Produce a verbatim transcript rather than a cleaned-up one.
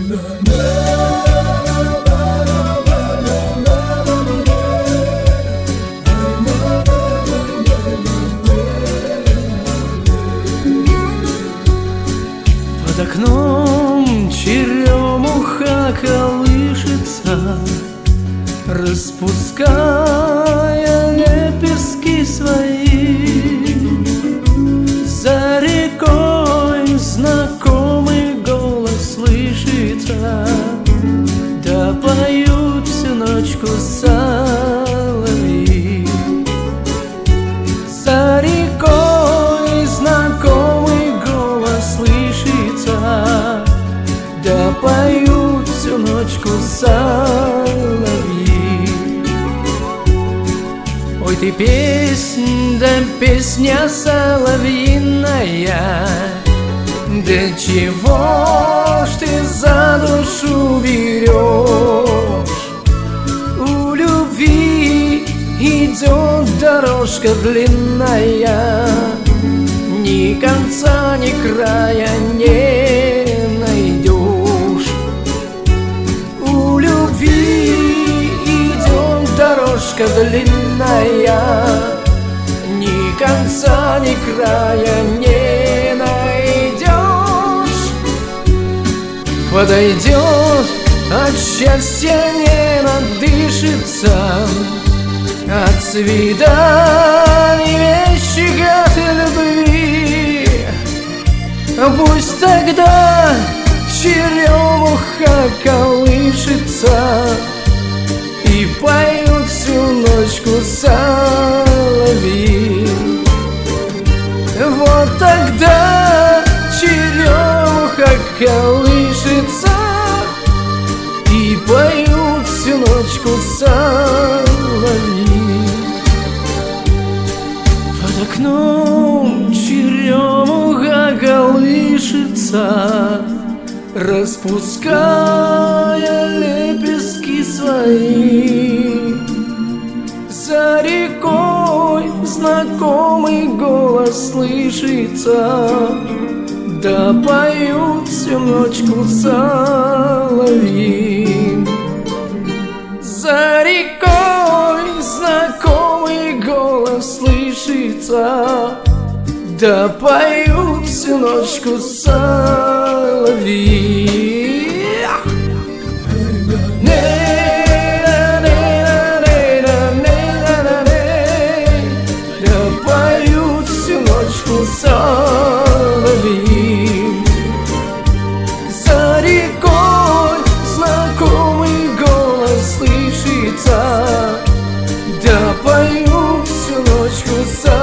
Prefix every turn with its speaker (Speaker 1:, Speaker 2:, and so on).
Speaker 1: Под окном черемуха колышется, распуская лепестки свои. За рекой знакомый голос слышится, да поют всю ночку соловьи. За рекой знакомый голос слышится, да поют всю ночку соловьи. Ой, ты песнь, да песня соловьиная, да чего ж ты за душу берешь? У любви идет дорожка длинная, ни конца, ни края не найдешь. У любви идет дорожка длинная, ни конца, ни края не найдешь. Подойдет, от счастья не надышится, от свиданий вещих, от любви. Пусть тогда черемуха колышется и поют всю ночку соловьи. Вот тогда черемуха колышется и поют всю ночку соловьи. Под окном черемуха колышется, распуская лепестки свои. За рекой знакомый голос слышится, да поют всю ночку соловьи. За рекой знакомый голос слышится, да поют всю ночку соловьи. Да поют всю ночку соловьи. За рекой знакомый голос слышится, да поют всю ночку соловьи.